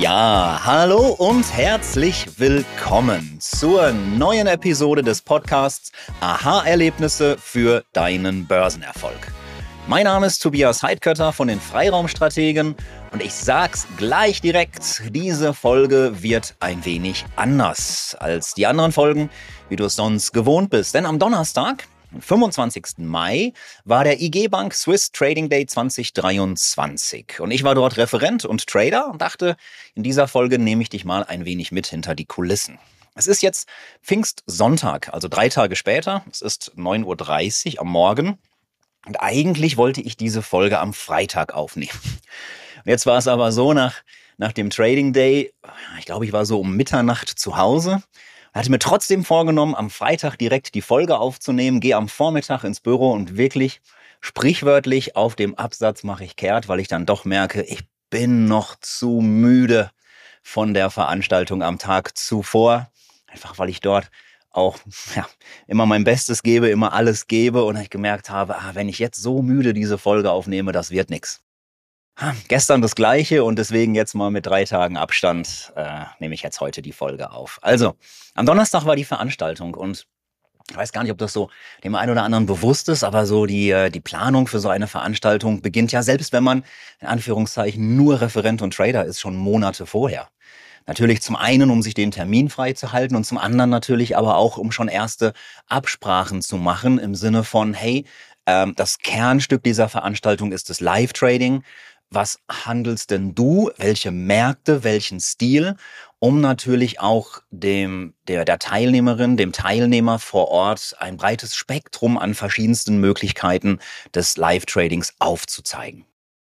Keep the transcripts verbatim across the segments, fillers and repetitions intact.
Ja, hallo und herzlich willkommen zur neuen Episode des Podcasts Aha-Erlebnisse für deinen Börsenerfolg. Mein Name ist Tobias Heidkötter von den Freiraumstrategen und ich sag's gleich direkt, diese Folge wird ein wenig anders als die anderen Folgen, wie du es sonst gewohnt bist. Denn am Donnerstag, am fünfundzwanzigsten Mai, war der I G Bank Swiss Trading Day zwanzig dreiundzwanzig. Und ich war dort Referent und Trader und dachte, in dieser Folge nehme ich dich mal ein wenig mit hinter die Kulissen. Es ist jetzt Pfingstsonntag, also drei Tage später. Es ist neun Uhr dreißig am Morgen. Und eigentlich wollte ich diese Folge am Freitag aufnehmen. Und jetzt war es aber so, nach, nach dem Trading Day, ich glaube, ich war so um Mitternacht zu Hause, hatte mir trotzdem vorgenommen, am Freitag direkt die Folge aufzunehmen, gehe am Vormittag ins Büro und wirklich sprichwörtlich auf dem Absatz mache ich kehrt, weil ich dann doch merke, ich bin noch zu müde von der Veranstaltung am Tag zuvor. Einfach weil ich dort auch ja, immer mein Bestes gebe, immer alles gebe und ich gemerkt habe, ah, wenn ich jetzt so müde diese Folge aufnehme, das wird nix. Ha, gestern das Gleiche und deswegen jetzt mal mit drei Tagen Abstand äh, nehme ich jetzt heute die Folge auf. Also, am Donnerstag war die Veranstaltung und ich weiß gar nicht, ob das so dem einen oder anderen bewusst ist, aber so die, die Planung für so eine Veranstaltung beginnt ja, selbst wenn man in Anführungszeichen nur Referent und Trader ist, schon Monate vorher. Natürlich zum einen, um sich den Termin frei zu halten und zum anderen natürlich aber auch, um schon erste Absprachen zu machen im Sinne von, hey, ähm, das Kernstück dieser Veranstaltung ist das Live-Trading. Was handelst denn du? Welche Märkte, welchen Stil? Um natürlich auch dem, der, der Teilnehmerin, dem Teilnehmer vor Ort ein breites Spektrum an verschiedensten Möglichkeiten des Live-Tradings aufzuzeigen.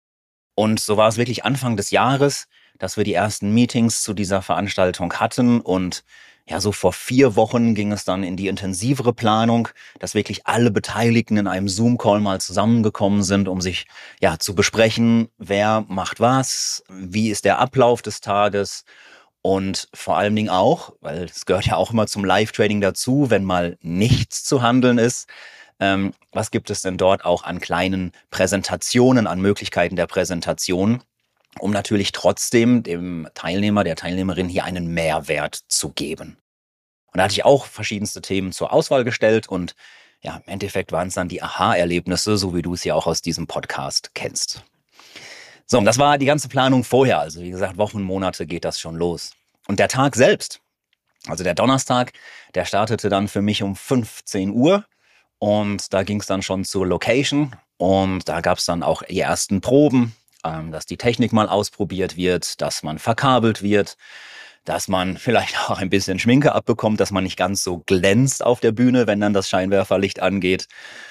Und so war es wirklich Anfang des Jahres, dass wir die ersten Meetings zu dieser Veranstaltung hatten und ja, so vor vier Wochen ging es dann in die intensivere Planung, dass wirklich alle Beteiligten in einem Zoom-Call mal zusammengekommen sind, um sich ja zu besprechen, wer macht was, wie ist der Ablauf des Tages und vor allen Dingen auch, weil es gehört ja auch immer zum Live-Trading dazu, wenn mal nichts zu handeln ist, ähm, was gibt es denn dort auch an kleinen Präsentationen, an Möglichkeiten der Präsentation, um natürlich trotzdem dem Teilnehmer, der Teilnehmerin hier einen Mehrwert zu geben. Und da hatte ich auch verschiedenste Themen zur Auswahl gestellt und ja, im Endeffekt waren es dann die Aha-Erlebnisse, so wie du es ja auch aus diesem Podcast kennst. So, und das war die ganze Planung vorher. Also wie gesagt, Wochen, Monate geht das schon los. Und der Tag selbst, also der Donnerstag, der startete dann für mich um fünfzehn Uhr und da ging es dann schon zur Location und da gab es dann auch die ersten Proben, ähm, dass die Technik mal ausprobiert wird, dass man verkabelt wird, dass man vielleicht auch ein bisschen Schminke abbekommt, dass man nicht ganz so glänzt auf der Bühne, wenn dann das Scheinwerferlicht angeht.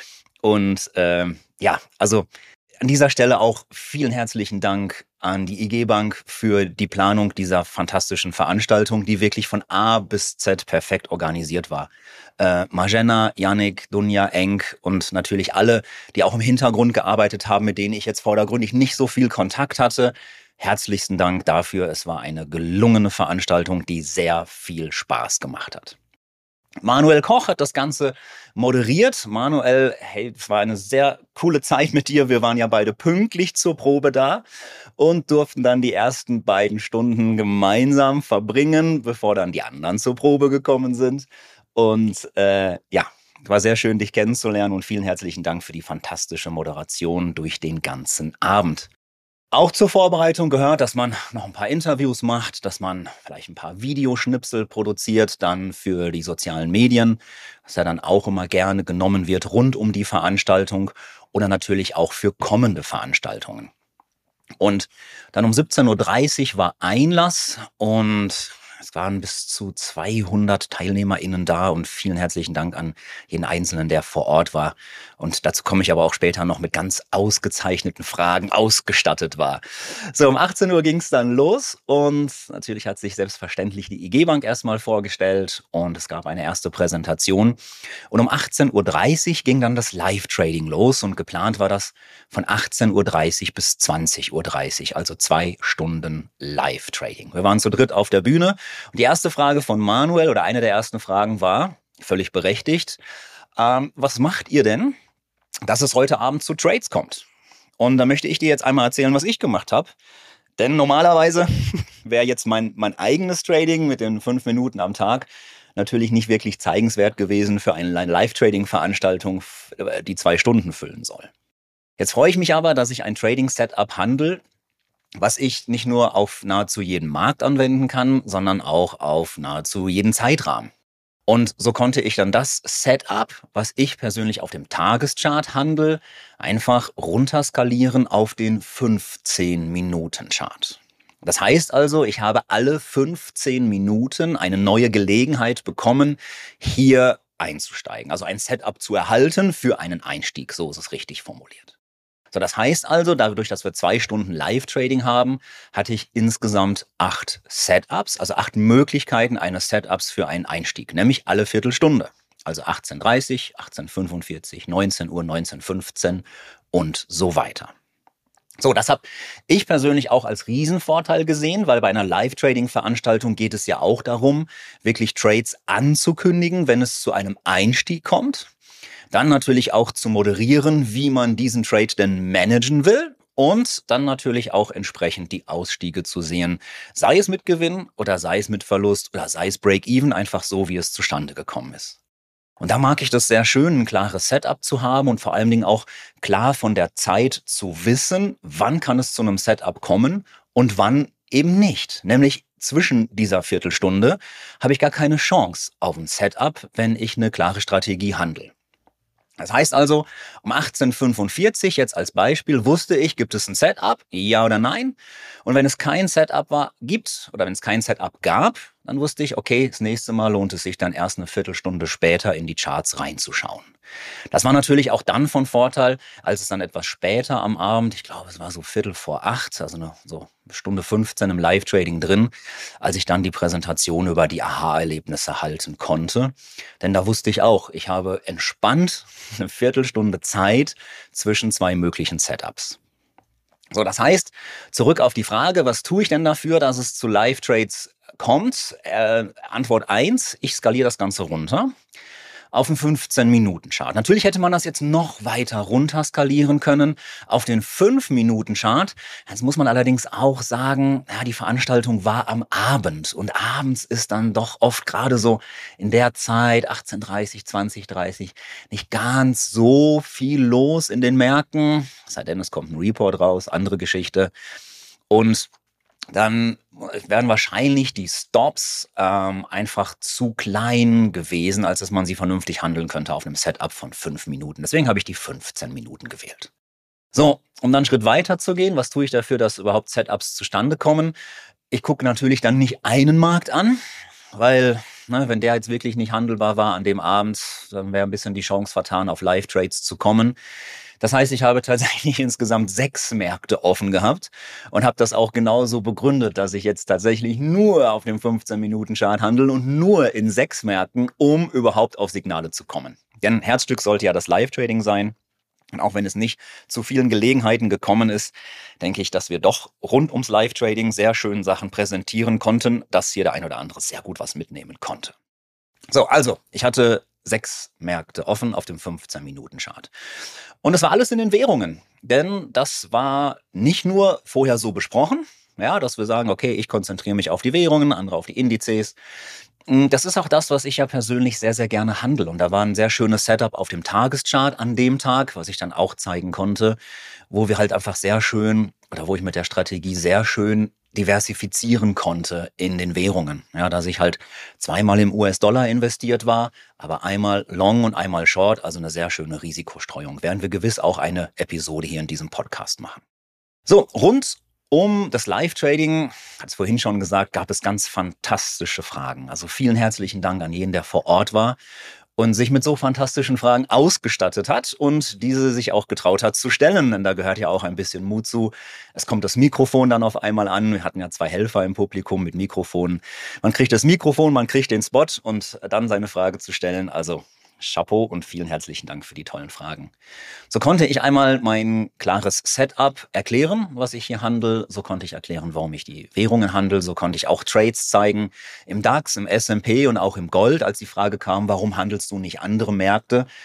Und äh, ja, also an dieser Stelle auch vielen herzlichen Dank an die I G Bank für die Planung dieser fantastischen Veranstaltung, die wirklich von A bis Z perfekt organisiert war. Äh, Marjana, Yannick, Dunja, Enk und natürlich alle, die auch im Hintergrund gearbeitet haben, mit denen ich jetzt vordergründig nicht so viel Kontakt hatte. Herzlichsten Dank dafür. Es war eine gelungene Veranstaltung, die sehr viel Spaß gemacht hat. Manuel Koch hat das Ganze moderiert. Manuel, hey, es war eine sehr coole Zeit mit dir. Wir waren ja beide pünktlich zur Probe da und durften dann die ersten beiden Stunden gemeinsam verbringen, bevor dann die anderen zur Probe gekommen sind. Und äh, ja, war sehr schön, dich kennenzulernen und vielen herzlichen Dank für die fantastische Moderation durch den ganzen Abend. Auch zur Vorbereitung gehört, dass man noch ein paar Interviews macht, dass man vielleicht ein paar Videoschnipsel produziert, dann für die sozialen Medien, was ja dann auch immer gerne genommen wird rund um die Veranstaltung oder natürlich auch für kommende Veranstaltungen. Und dann um siebzehn Uhr dreißig war Einlass und es waren bis zu zweihundert TeilnehmerInnen da und vielen herzlichen Dank an jeden Einzelnen, der vor Ort war. Und dazu komme ich aber auch später noch mit ganz ausgezeichneten Fragen ausgestattet war. So, um achtzehn Uhr ging es dann los und natürlich hat sich selbstverständlich die I G Bank erstmal vorgestellt und es gab eine erste Präsentation. Und um achtzehn Uhr dreißig ging dann das Live-Trading los und geplant war das von achtzehn Uhr dreißig bis zwanzig Uhr dreißig, also zwei Stunden Live-Trading. Wir waren zu dritt auf der Bühne. Und die erste Frage von Manuel oder eine der ersten Fragen war, völlig berechtigt, ähm, was macht ihr denn, dass es heute Abend zu Trades kommt? Und da möchte ich dir jetzt einmal erzählen, was ich gemacht habe. Denn normalerweise wäre jetzt mein, mein eigenes Trading mit den fünf Minuten am Tag natürlich nicht wirklich zeigenswert gewesen für eine Live-Trading-Veranstaltung, die zwei Stunden füllen soll. Jetzt freue ich mich aber, dass ich ein Trading-Setup handle, was ich nicht nur auf nahezu jeden Markt anwenden kann, sondern auch auf nahezu jeden Zeitrahmen. Und so konnte ich dann das Setup, was ich persönlich auf dem Tageschart handle, einfach runterskalieren auf den fünfzehn-Minuten-Chart. Das heißt also, ich habe alle fünfzehn Minuten eine neue Gelegenheit bekommen, hier einzusteigen. Also ein Setup zu erhalten für einen Einstieg, so ist es richtig formuliert. So, das heißt also, dadurch, dass wir zwei Stunden Live-Trading haben, hatte ich insgesamt acht Setups, also acht Möglichkeiten eines Setups für einen Einstieg, nämlich alle Viertelstunde. Also achtzehn Uhr dreißig, achtzehn Uhr fünfundvierzig, neunzehn Uhr, neunzehn Uhr fünfzehn und so weiter. So, das habe ich persönlich auch als Riesenvorteil gesehen, weil bei einer Live-Trading-Veranstaltung geht es ja auch darum, wirklich Trades anzukündigen, wenn es zu einem Einstieg kommt. Dann natürlich auch zu moderieren, wie man diesen Trade denn managen will und dann natürlich auch entsprechend die Ausstiege zu sehen, sei es mit Gewinn oder sei es mit Verlust oder sei es Break-Even, einfach so, wie es zustande gekommen ist. Und da mag ich das sehr schön, ein klares Setup zu haben und vor allen Dingen auch klar von der Zeit zu wissen, wann kann es zu einem Setup kommen und wann eben nicht. Nämlich zwischen dieser Viertelstunde habe ich gar keine Chance auf ein Setup, wenn ich eine klare Strategie handle. Das heißt also, um achtzehn Uhr fünfundvierzig, jetzt als Beispiel, wusste ich, gibt es ein Setup, ja oder nein? Und wenn es kein Setup war, gibt oder wenn es kein Setup gab, dann wusste ich, okay, das nächste Mal lohnt es sich dann erst eine Viertelstunde später in die Charts reinzuschauen. Das war natürlich auch dann von Vorteil, als es dann etwas später am Abend, ich glaube, es war so Viertel vor acht, also eine, so Stunde fünfzehn im Live-Trading drin, als ich dann die Präsentation über die Aha-Erlebnisse halten konnte. Denn da wusste ich auch, ich habe entspannt eine Viertelstunde Zeit zwischen zwei möglichen Setups. So, das heißt, zurück auf die Frage, was tue ich denn dafür, dass es zu Live-Trades kommt? Äh, Antwort eins, ich skaliere das Ganze runter auf den fünfzehn-Minuten-Chart. Natürlich hätte man das jetzt noch weiter runter skalieren können auf den fünf-Minuten-Chart. Jetzt muss man allerdings auch sagen, ja, die Veranstaltung war am Abend und abends ist dann doch oft gerade so in der Zeit achtzehn Uhr dreißig, zwanzig Uhr dreißig nicht ganz so viel los in den Märkten. Es sei denn, es kommt ein Report raus, andere Geschichte. Und dann wären wahrscheinlich die Stops ähm, einfach zu klein gewesen, als dass man sie vernünftig handeln könnte auf einem Setup von fünf Minuten. Deswegen habe ich die fünfzehn Minuten gewählt. So, um dann einen Schritt weiter zu gehen, was tue ich dafür, dass überhaupt Setups zustande kommen? Ich gucke natürlich dann nicht einen Markt an, weil, ne, wenn der jetzt wirklich nicht handelbar war an dem Abend, dann wäre ein bisschen die Chance vertan, auf Live-Trades zu kommen. Das heißt, ich habe tatsächlich insgesamt sechs Märkte offen gehabt und habe das auch genauso begründet, dass ich jetzt tatsächlich nur auf dem fünfzehn-Minuten-Chart handle und nur in sechs Märkten, um überhaupt auf Signale zu kommen. Denn Herzstück sollte ja das Live-Trading sein. Und auch wenn es nicht zu vielen Gelegenheiten gekommen ist, denke ich, dass wir doch rund ums Live-Trading sehr schöne Sachen präsentieren konnten, dass hier der ein oder andere sehr gut was mitnehmen konnte. So, also, ich hatte sechs Märkte offen auf dem fünfzehn-Minuten-Chart. Und es war alles in den Währungen, denn das war nicht nur vorher so besprochen, ja, dass wir sagen, okay, ich konzentriere mich auf die Währungen, andere auf die Indizes. Das ist auch das, was ich ja persönlich sehr, sehr gerne handle. Und da war ein sehr schönes Setup auf dem Tageschart an dem Tag, was ich dann auch zeigen konnte, wo wir halt einfach sehr schön, oder wo ich mit der Strategie sehr schön diversifizieren konnte in den Währungen. Ja, dass ich halt zweimal im U S-Dollar investiert war, aber einmal Long und einmal Short, also eine sehr schöne Risikostreuung. Werden wir gewiss auch eine Episode hier in diesem Podcast machen. So, rund um das Live-Trading, hat es vorhin schon gesagt, gab es ganz fantastische Fragen. Also vielen herzlichen Dank an jeden, der vor Ort war und sich mit so fantastischen Fragen ausgestattet hat und diese sich auch getraut hat zu stellen. Denn da gehört ja auch ein bisschen Mut zu. Es kommt das Mikrofon dann auf einmal an. Wir hatten ja zwei Helfer im Publikum mit Mikrofonen. Man kriegt das Mikrofon, man kriegt den Spot und dann seine Frage zu stellen. Also Chapeau und vielen herzlichen Dank für die tollen Fragen. So konnte ich einmal mein klares Setup erklären, was ich hier handle. So konnte ich erklären, warum ich die Währungen handle. So konnte ich auch Trades zeigen im DAX, im S und P und auch im Gold, als die Frage kam, warum handelst du nicht andere Märkte?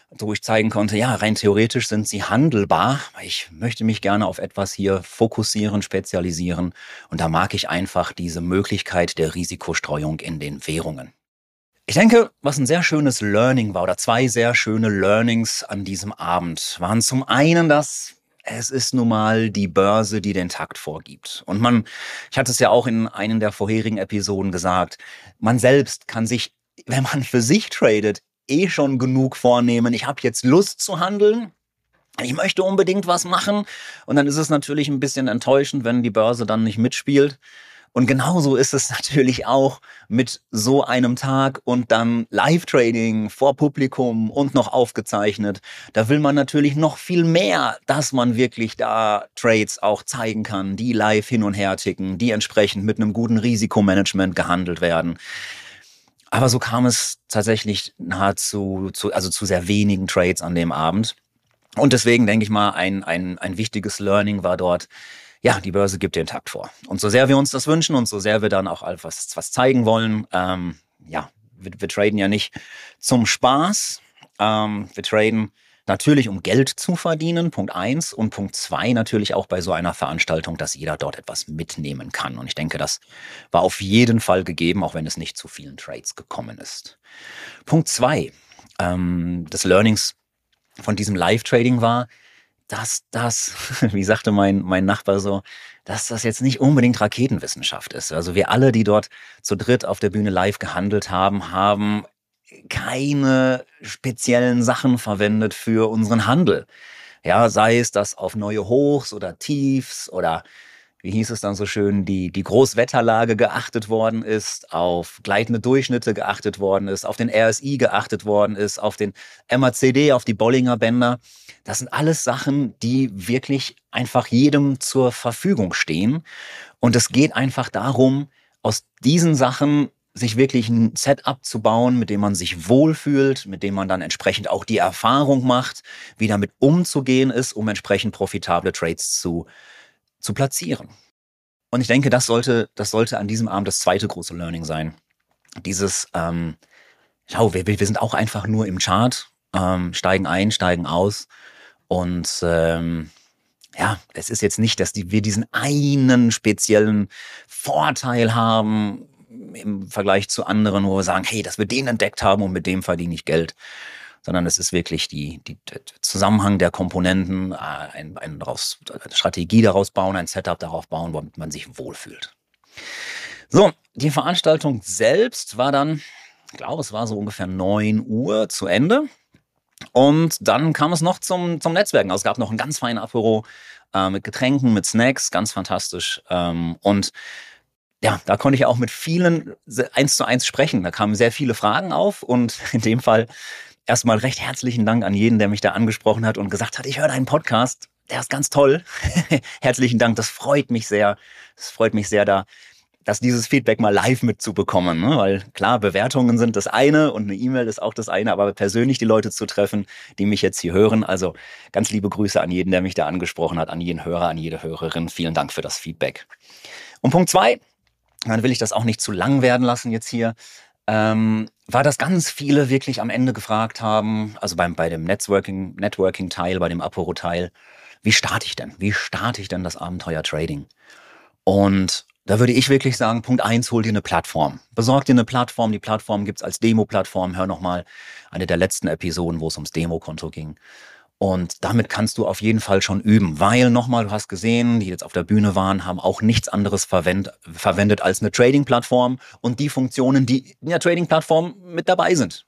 wo ich zeigen konnte, ja, rein theoretisch sind sie handelbar. Ich möchte mich gerne auf etwas hier fokussieren, spezialisieren. Und da mag ich einfach diese Möglichkeit der Risikostreuung in den Währungen. Ich denke, was ein sehr schönes Learning war, oder zwei sehr schöne Learnings an diesem Abend, waren zum einen, dass es ist nun mal die Börse, die den Takt vorgibt. Und man, ich hatte es ja auch in einer der vorherigen Episoden gesagt, man selbst kann sich, wenn man für sich tradet, eh schon genug vornehmen. Ich habe jetzt Lust zu handeln. Ich möchte unbedingt was machen. Und dann ist es natürlich ein bisschen enttäuschend, wenn die Börse dann nicht mitspielt. Und genauso ist es natürlich auch mit so einem Tag und dann Live-Trading vor Publikum und noch aufgezeichnet. Da will man natürlich noch viel mehr, dass man wirklich da Trades auch zeigen kann, die live hin und her ticken, die entsprechend mit einem guten Risikomanagement gehandelt werden. Aber so kam es tatsächlich nahezu zu, also zu sehr wenigen Trades an dem Abend. Und deswegen denke ich mal, ein, ein, ein wichtiges Learning war dort, ja, die Börse gibt den Takt vor. Und so sehr wir uns das wünschen und so sehr wir dann auch etwas was zeigen wollen, ähm, ja, wir, wir traden ja nicht zum Spaß. Ähm, wir traden natürlich, um Geld zu verdienen, Punkt eins. Und Punkt zwei natürlich auch bei so einer Veranstaltung, dass jeder dort etwas mitnehmen kann. Und ich denke, das war auf jeden Fall gegeben, auch wenn es nicht zu vielen Trades gekommen ist. Punkt zwei ähm, des Learnings von diesem Live-Trading war, dass das, wie sagte mein, mein Nachbar so, dass das jetzt nicht unbedingt Raketenwissenschaft ist. Also wir alle, die dort zu dritt auf der Bühne live gehandelt haben, haben keine speziellen Sachen verwendet für unseren Handel. Ja, sei es, dass auf neue Hochs oder Tiefs oder wie hieß es dann so schön, die, die Großwetterlage geachtet worden ist, auf gleitende Durchschnitte geachtet worden ist, auf den R S I geachtet worden ist, auf den M A C D, auf die Bollinger Bänder. Das sind alles Sachen, die wirklich einfach jedem zur Verfügung stehen. Und es geht einfach darum, aus diesen Sachen sich wirklich ein Setup zu bauen, mit dem man sich wohlfühlt, mit dem man dann entsprechend auch die Erfahrung macht, wie damit umzugehen ist, um entsprechend profitable Trades zu zu platzieren. Und ich denke, das sollte, das sollte an diesem Abend das zweite große Learning sein. Dieses, ähm, schau, wir, wir sind auch einfach nur im Chart, ähm, steigen ein, steigen aus. Und ähm, ja, es ist jetzt nicht, dass die, wir diesen einen speziellen Vorteil haben im Vergleich zu anderen, wo wir sagen, hey, dass wir den entdeckt haben und mit dem verdiene ich Geld. Sondern es ist wirklich die, die, der Zusammenhang der Komponenten, ein, ein daraus, eine Strategie daraus bauen, ein Setup darauf bauen, womit man sich wohlfühlt. So, die Veranstaltung selbst war dann, ich glaube, es war so ungefähr neun Uhr zu Ende. Und dann kam es noch zum, zum Netzwerken. Also es gab noch ein ganz feines Apero äh, mit Getränken, mit Snacks, ganz fantastisch. Ähm, und ja, da konnte ich auch mit vielen eins zu eins sprechen. Da kamen sehr viele Fragen auf und in dem Fall erstmal recht herzlichen Dank an jeden, der mich da angesprochen hat und gesagt hat, ich höre deinen Podcast, der ist ganz toll. Herzlichen Dank, das freut mich sehr. Das freut mich sehr, da, dass dieses Feedback mal live mitzubekommen. Ne? Weil klar, Bewertungen sind das eine und eine E-Mail ist auch das eine, aber persönlich die Leute zu treffen, die mich jetzt hier hören. Also ganz liebe Grüße an jeden, der mich da angesprochen hat, an jeden Hörer, an jede Hörerin. Vielen Dank für das Feedback. Und Punkt zwei, dann will ich das auch nicht zu lang werden lassen jetzt hier. Ähm, war, dass ganz viele wirklich am Ende gefragt haben, also beim, bei dem Networking, Networking-Teil, bei dem Apero-Teil, wie starte ich denn? Wie starte ich denn das Abenteuer Trading? Und da würde ich wirklich sagen, Punkt eins, hol dir eine Plattform. Besorg dir eine Plattform. Die Plattform gibt's als Demo-Plattform. Hör nochmal eine der letzten Episoden, wo es ums Demokonto ging. Und damit kannst du auf jeden Fall schon üben, weil nochmal, du hast gesehen, die jetzt auf der Bühne waren, haben auch nichts anderes verwend, verwendet als eine Trading-Plattform und die Funktionen, die in der Trading-Plattform mit dabei sind.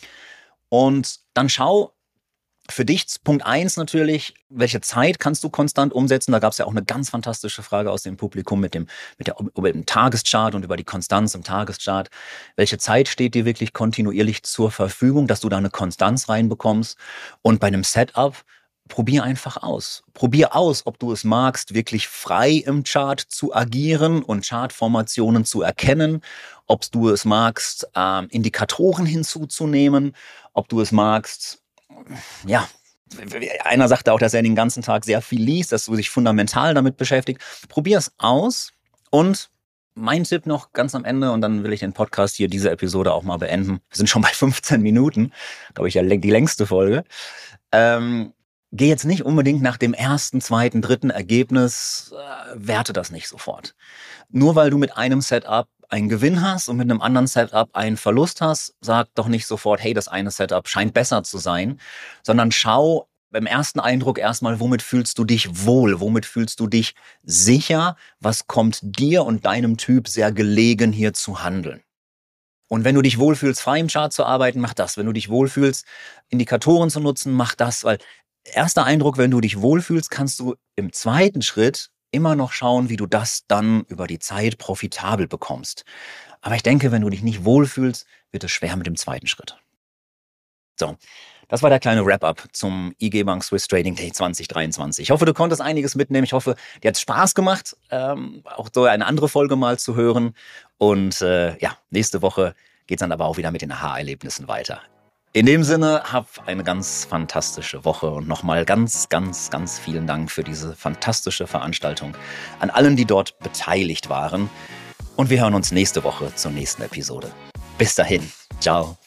Und dann schau für dich, Punkt eins natürlich, welche Zeit kannst du konstant umsetzen? Da gab es ja auch eine ganz fantastische Frage aus dem Publikum mit dem, mit der, über den Tageschart und über die Konstanz im Tageschart. Welche Zeit steht dir wirklich kontinuierlich zur Verfügung, dass du da eine Konstanz reinbekommst? Und bei einem Setup, probier einfach aus. Probier aus, ob du es magst, wirklich frei im Chart zu agieren und Chartformationen zu erkennen, ob du es magst, ähm, Indikatoren hinzuzunehmen, ob du es magst, ja, einer sagte auch, dass er den ganzen Tag sehr viel liest, dass du dich fundamental damit beschäftigt. Probier es aus und mein Tipp noch ganz am Ende, und dann will ich den Podcast hier, diese Episode auch mal beenden. Wir sind schon bei fünfzehn Minuten, glaube ich, ja die längste Folge. Ähm, geh jetzt nicht unbedingt nach dem ersten, zweiten, dritten Ergebnis, äh, werte das nicht sofort. Nur weil du mit einem Setup einen Gewinn hast und mit einem anderen Setup einen Verlust hast, sag doch nicht sofort, hey, das eine Setup scheint besser zu sein, sondern schau beim ersten Eindruck erstmal, womit fühlst du dich wohl, womit fühlst du dich sicher, was kommt dir und deinem Typ sehr gelegen, hier zu handeln. Und wenn du dich wohlfühlst, frei im Chart zu arbeiten, mach das. Wenn du dich wohlfühlst, Indikatoren zu nutzen, mach das, weil erster Eindruck, wenn du dich wohlfühlst, kannst du im zweiten Schritt immer noch schauen, wie du das dann über die Zeit profitabel bekommst. Aber ich denke, wenn du dich nicht wohlfühlst, wird es schwer mit dem zweiten Schritt. So, das war der kleine Wrap-up zum I G Bank Swiss Trading Day zwanzig dreiundzwanzig. Ich hoffe, du konntest einiges mitnehmen. Ich hoffe, dir hat es Spaß gemacht, ähm, auch so eine andere Folge mal zu hören. Und äh, ja, nächste Woche geht es dann aber auch wieder mit den Aha-Erlebnissen weiter. In dem Sinne, hab eine ganz fantastische Woche und nochmal ganz, ganz, ganz vielen Dank für diese fantastische Veranstaltung an allen, die dort beteiligt waren. Und wir hören uns nächste Woche zur nächsten Episode. Bis dahin, ciao.